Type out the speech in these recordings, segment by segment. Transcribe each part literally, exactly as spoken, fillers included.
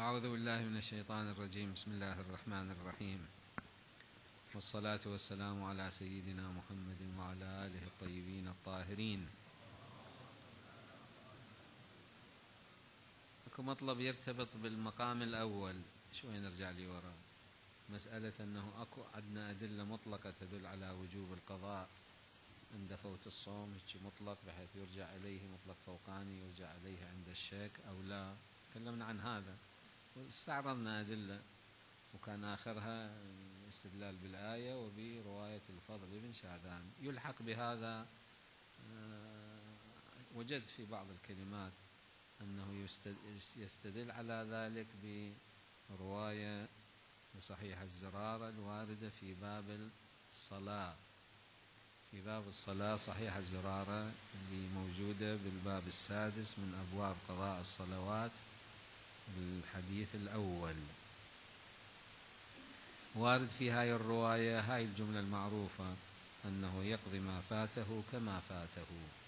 أعوذ بالله من الشيطان الرجيم. بسم الله الرحمن الرحيم، والصلاة والسلام على سيدنا محمد وعلى آله الطيبين الطاهرين. أكو مطلب يرتبط بالمقام الأول، شوي نرجع لي وراء مسألة أنه أكو عندنا أدلة مطلقة تدل على وجوب القضاء عند فوت الصوم، هيك مطلق بحيث يرجع إليه مطلق فوقاني يرجع إليه عند الشك أو لا. تكلمنا عن هذا واستعرضنا أدلة، وكان آخرها استدلال بالآية وبرواية الفضل بن شاذان. يلحق بهذا وجدت في بعض الكلمات أنه يستدل على ذلك برواية صحيح الزرارة الواردة في باب الصلاة، في باب الصلاة صحيح الزرارة اللي موجودة بالباب السادس من أبواب قضاء الصلوات، الحديث الأول. وارد في هاي الرواية هاي الجملة المعروفة أنه يقضي ما فاته كما فاته،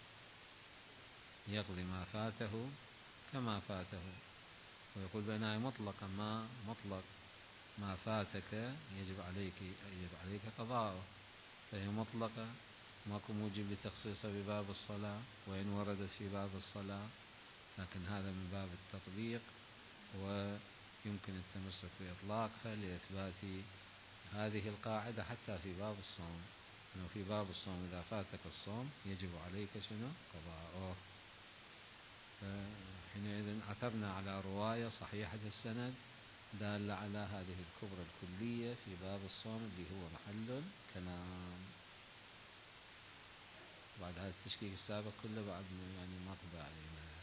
يقضي ما فاته كما فاته، ويقول بأنها مطلقا ما مطلق ما فاتك يجب عليك يجب عليك قضاؤه، فهي مطلقة ماكو موجب لتخصيصها بباب الصلاة وإن وردت في باب الصلاة، لكن هذا من باب التطبيق ويمكن التمسك بإطلاقها لإثبات هذه القاعدة حتى في باب الصوم، أنه في باب الصوم إذا فاتك الصوم يجب عليك شنو؟ قضاؤه. حينئذ عثرنا على رواية صحيحة السند دالة على هذه الكبرى الكلية في باب الصوم اللي هو محل الكلام. بعد هذا التشكيك السابق كله بعد يعني ما داعي له،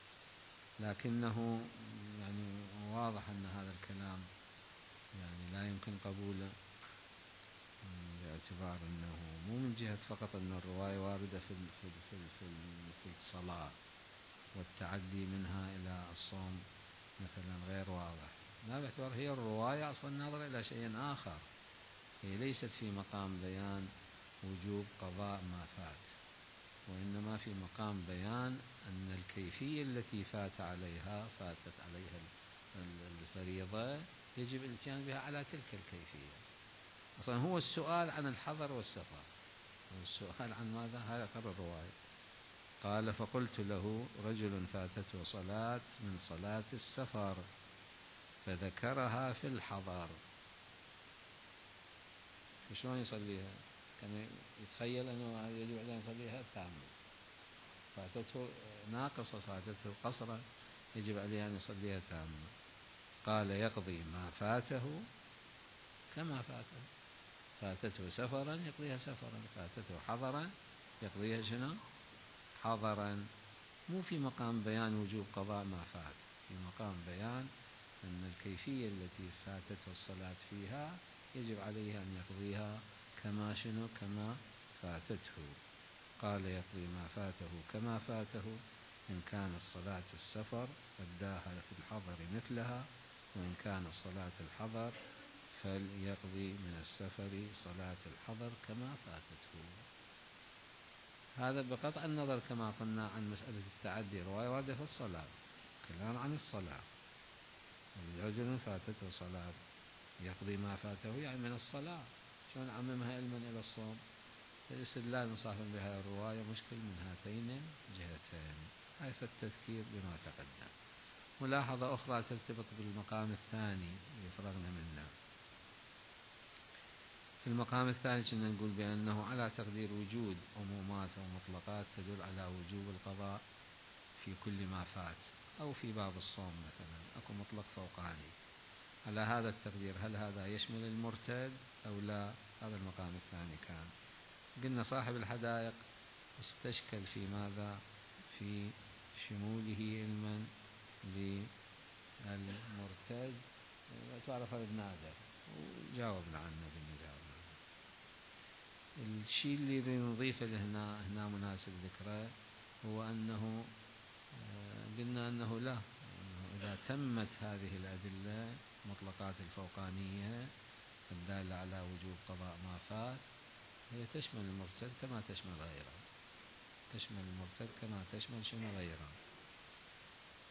لكنه يعني واضح أن هذا الكلام يعني لا يمكن قبوله باعتبار أنه مو من جهة فقط أن الرواية واردة في في في في, في الصلاة والتعدي منها إلى الصوم مثلا غير واضح، لا، باعتبار هي الرواية أصلا ناظرة إلى شيء آخر، هي ليست في مقام بيان وجوب قضاء ما فات، وإنما في مقام بيان أن الكيفية التي فات عليها فاتت عليها الفريضة يجب الاتيان بها على تلك الكيفية. أصلا هو السؤال عن الحضر والسفر، هو السؤال عن ماذا؟ هذا قرر الرواية. قال: فقلت له: رجل فاتته صلاة من صلاة السفر فذكرها في الحضر، شلون يصليها؟ كان يتخيل أنه يجب عليه يصليها تامة، فاتته ناقصة فاتته قصرة يجب عليه أن يصليها تامة. قال: يقضي ما فاته كما فاته، فاتته سفرا يقضيها سفرا، فاتته حضرا يقضيها شنو؟ حضرا. مو في مقام بيان وجوب قضاء ما فات، في مقام بيان أن الكيفية التي فاتته الصلاة فيها يجب عليه أن يقضيها كما شنو؟ كما فاتته. قال: يقضي ما فاته كما فاته إن كان الصلاة السفر أداها في الحضر مثلها، وإن كان الصلاة الحضر فليقضي من السفر صلاة الحضر كما فاتته. هذا بقطع النظر كما قلنا عن مسألة التعدي، رواية واردة في الصلاة، كلام عن الصلاة. رجل فاتته صلاة يقضي ما فاته يعني من الصلاة، شلون عممها علما إلى الصوم؟ الاستدلال انصافا بهذه الرواية مشكل من هاتين الجهتين. هاي فالتذكير بما تقدم. ملاحظة أخرى ترتبط بالمقام الثاني اللي فرغنا منه. في المقام الثاني كنا نقول بأنه على تقدير وجود عمومات أو مطلقات تدل على وجوب القضاء في كل ما فات، أو في باب الصوم مثلا أكو مطلق فوقاني. على هذا التقدير هل هذا يشمل المرتد أو لا؟ هذا المقام الثاني كان. قلنا صاحب الحدائق استشكل في ماذا؟ في شموله علما للمرتد، تعرف هذا النادر، وجاوبنا عنه بالمجاوبة. الشيء اللي نضيفه لهنا هنا مناسب ذكره هو أنه قلنا أنه لا، أنه إذا تمت هذه الأدلة مطلقات الفوقانية الدالة على وجوب قضاء ما فات، هي تشمل المرتد كما تشمل غيره، تشمل المرتد كما تشمل شنو غيره.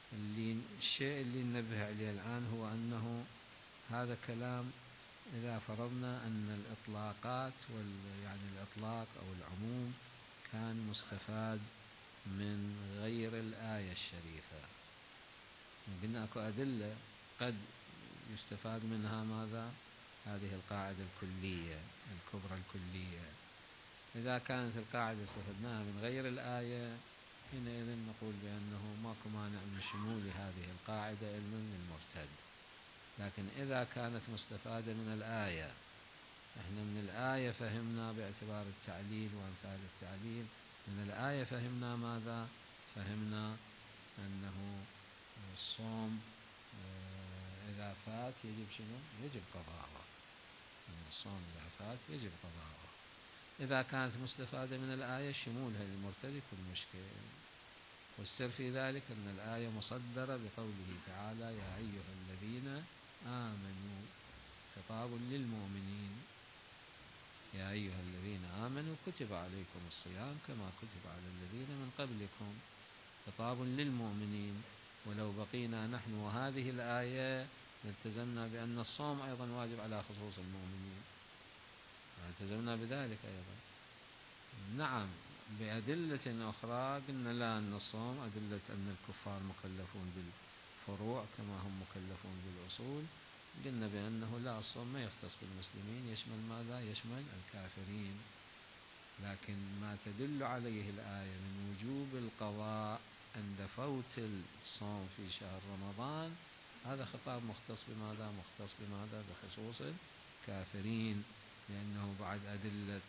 اللي الشيء اللي ننبه عليه الآن هو أنه هذا كلام إذا فرضنا أن الإطلاقات وال يعني الإطلاق أو العموم كان مستفاد من غير الآية الشريفة. قلنا أكو أدلة قد يستفاد منها ماذا؟ هذه القاعدة الكلية الكبرى الكلية. إذا كانت القاعدة استفدناها من غير الآية حينئذ نقول بأنه ماكو مانع من شمول هذه القاعدة علما للمرتد. لكن إذا كانت مستفادة من الآية، احنا من الآية فهمنا باعتبار التعليل وأمثال التعليل، من الآية فهمنا ماذا؟ فهمنا أنه الصوم إذا فات يجب شنو؟ يجب قضاءه. من الصوم إذا فات يجب قضاءه. إذا كانت مستفادة من الآية شمولها للمرتد يكون مشكل. والسر في ذلك أن الآية مصدرة بقوله تعالى يا أيها الذين آمنوا، خطاب للمؤمنين، يا أيها الذين آمنوا كتب عليكم الصيام كما كتب على الذين من قبلكم، خطاب للمؤمنين. ولو بقينا نحن وهذه الآية التزمنا بأن الصوم أيضا واجب على خصوص المؤمنين، التزمنا بذلك أيضا. نعم بأدلة أخرى قلنا لا، أن الصوم أدلة أن الكفار مكلفون بالفروع كما هم مكلفون بالأصول، قلنا بأنه لا، الصوم ما يختص بالمسلمين، يشمل ماذا؟ يشمل الكافرين. لكن ما تدل عليه الآية من وجوب القضاء عند فوت الصوم في شهر رمضان، هذا خطاب مختص بماذا؟ مختص بماذا؟ بخصوص الكافرين، لأنه بعد أدلة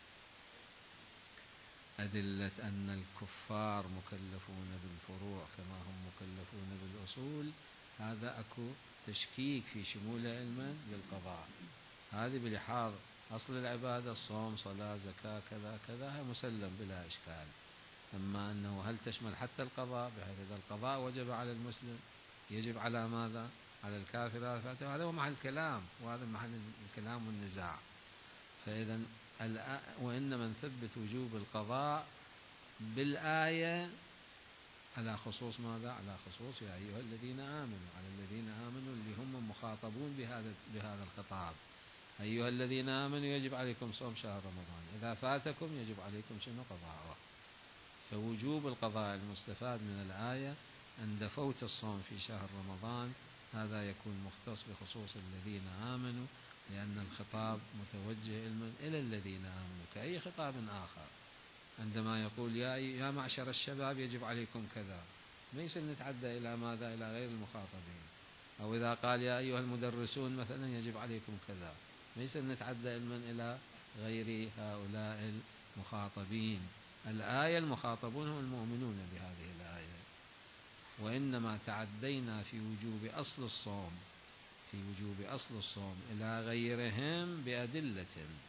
أدلة أن الكفار مكلفون بالفروع كما هم مكلفون بالأصول، هذا أكو تشكيك في شمول علما للقضاء. هذه بلحاظ أصل العبادة الصوم صلاة زكاة كذا كذا مسلم بلا إشكال. أما أنه هل تشمل حتى القضاء، بحيث إذا القضاء وجب على المسلم يجب على ماذا؟ على الكافر، هذا هو محل الكلام، وهذا محل الكلام والنزاع. فإذا وإنما نثبت وجوب القضاء بالآية على خصوص ماذا؟ على خصوص يا أيها الذين آمنوا، على الذين آمنوا اللي هم مخاطبون بهذا بهذا الخطاب. أيها الذين آمنوا يجب عليكم صوم شهر رمضان، إذا فاتكم يجب عليكم شنو؟ قضاءه. فوجوب القضاء المستفاد من الآية عند فوت الصوم في شهر رمضان هذا يكون مختص بخصوص الذين آمنوا، لأن الخطاب متوجه إلى الذين آمنوا كأي خطاب آخر. عندما يقول يا يا معشر الشباب يجب عليكم كذا، ما يصير نتعدى إلى ماذا؟ إلى غير المخاطبين. أو إذا قال يا أيها المدرسون مثلا يجب عليكم كذا، ما يصير نتعدى علما إلى غير هؤلاء المخاطبين. الآية المخاطبون هم المؤمنون بهذه الآية، وإنما تعدينا في وجوب أصل الصوم في وجوب أصل الصوم إلى غيرهم بأدلة.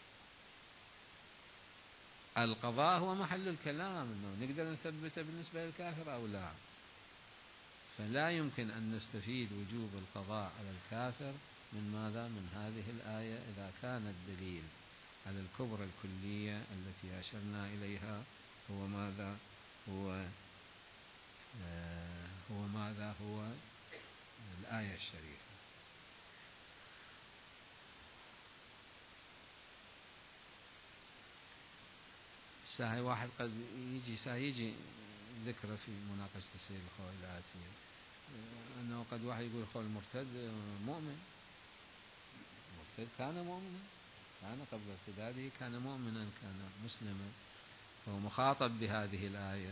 القضاء هو محل الكلام، إنه نقدر نثبته بالنسبة للكافر أو لا. فلا يمكن أن نستفيد وجوب القضاء على الكافر من ماذا؟ من هذه الآية إذا كان الدليل على الكبرى الكلية التي أشرنا إليها هو ماذا؟ هو آه هو ماذا؟ هو الآية الشريفة. ساعة واحد قد يجي ساعة يجي ذكر في مناقشة السيد الخوي الآتية أنه قد واحد يقول الخوي المرتد مؤمن، المرتد كان مؤمنا، كان قبل ارتداده كان مؤمنا، كان مسلما، فهو مخاطب بهذه الآية.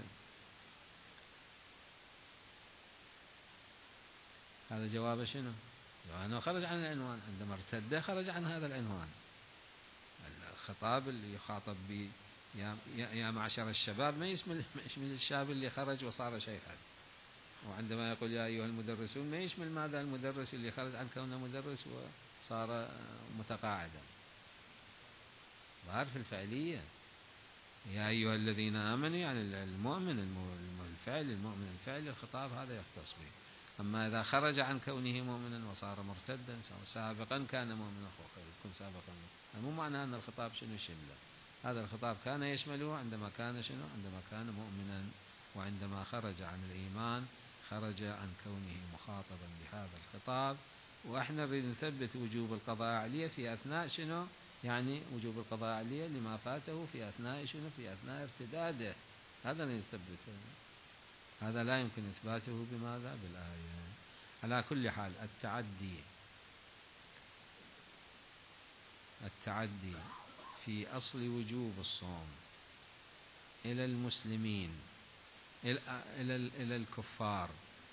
هذا جواب شنو؟ أنه خرج عن العنوان، عندما ارتد خرج عن هذا العنوان. الخطاب اللي يخاطب به يا يا معشر الشباب ما يشمل يشمل الشاب اللي خرج وصار شيخا. وعندما يقول يا أيها المدرسون ما يشمل ماذا؟ المدرس اللي خرج عن كونه مدرس وصار متقاعدا. وعارف الفعلية يا أيها الذين آمنوا يعني المؤمن الفعل، المؤمن الفعل، الخطاب هذا يختص به. أما إذا خرج عن كونه مؤمنا وصار مرتدا سابقا كان مؤمنا يكون سابقا، مو معنى أن الخطاب شنو شمله. هذا الخطاب كان يشمله عندما كان شنو؟ عندما كان مؤمنا، وعندما خرج عن الإيمان خرج عن كونه مخاطبا بهذا الخطاب. وإحنا نريد نثبت وجوب القضاء عليه في أثناء شنو؟ يعني وجوب القضاء عليه لما فاته في أثناء شنو؟ في أثناء ارتداده. هذا اللي نثبته، هذا لا يمكن إثباته بماذا؟ بالآية. على كل حال التعدي التعدي في أصل وجوب الصوم إلى المسلمين إلى إلى إلى الكفار،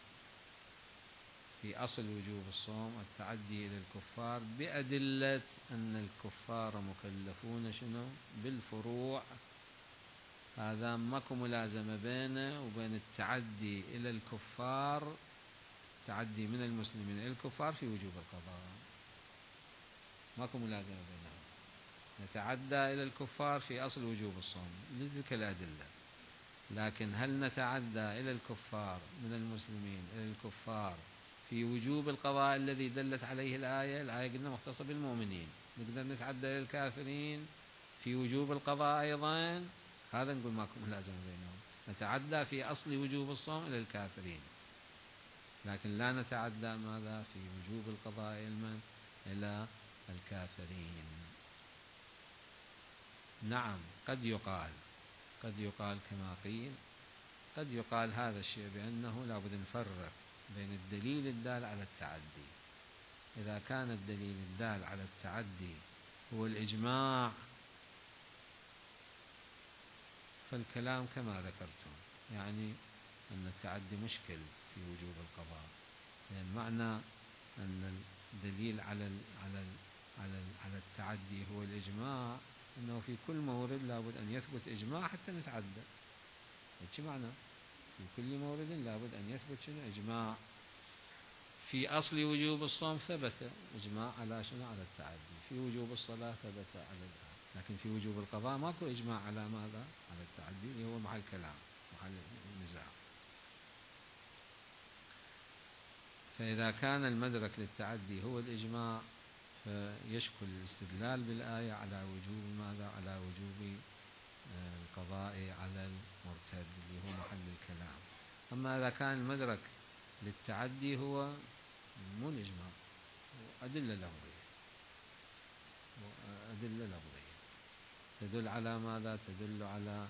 في أصل وجوب الصوم التعدي إلى الكفار بأدلة أن الكفار مكلفون شنو؟ بالفروع. هذا ماكو ملازمة بينه وبين التعدي إلى الكفار، تعدي من المسلمين إلى الكفار في وجوب القضاء، ماكو ملازمة بينهم. نتعدى إلى الكفار في أصل وجوب الصوم لتلك الأدلة، لكن هل نتعدى إلى الكفار من المسلمين إلى الكفار في وجوب القضاء الذي دلت عليه الآية؟ الآية قلنا مختصة بالمؤمنين. نقدر نتعدى إلى الكافرين في وجوب القضاء أيضا؟ هذا نقول ماكو ملازمة بينهم. نتعدى في أصل وجوب الصوم إلى الكافرين، لكن لا نتعدى ماذا؟ في وجوب القضاء إلى الكافرين. نعم، قد يقال قد يقال كما قيل، قد يقال هذا الشيء بأنه لا بد نفرق بين الدليل الدال على التعدي. إذا كان الدليل الدال على التعدي هو الإجماع فالكلام كما ذكرتم، يعني أن التعدي مشكل في وجوب القضاء، لأن معنى أن الدليل على ال على ال على ال على التعدي هو الإجماع، أنه في كل مورد لابد أن يثبت إجماع حتى نتعدى. هيك معنى في كل مورد لابد أن يثبت شنو؟ إجماع. في أصل وجوب الصوم ثبت إجماع على شنو؟ على التعدي. في وجوب الصلاة ثبت على الآن، لكن في وجوب القضاء ماكو إجماع على ماذا؟ على التعدي، اللي هو محل كلام، محل نزاع. فإذا كان المدرك للتعدي هو الإجماع فيشكل الاستدلال بالآية على وجوب ماذا؟ على وجوب القضاء على المرتد اللي هو محل الكلام. أما إذا كان المدرك للتعدي هو مو الإجماع، أدلة لفظية، أدلة لفظية تدل على ماذا؟ تدل على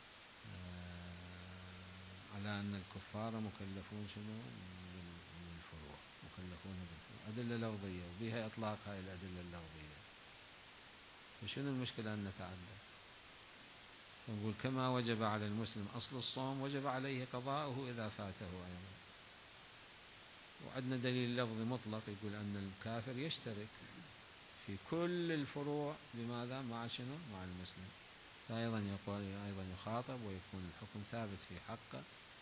على أن الكفار مكلفون شنو؟ بالفروع، مكلفون بالفروع، أدلة لفظية وبها إطلاق هاي الأدلة اللفظية. فشنو المشكلة أن نتعدى؟ نقول كما وجب على المسلم أصل الصوم وجب عليه قضاؤه إذا فاته أيضا. وعندنا دليل لفظي مطلق يقول أن الكافر يشترك في كل الفروع بماذا؟ مع شنو؟ مع المسلم، فأيضا يقول أيضا يخاطب ويكون الحكم ثابت في حقه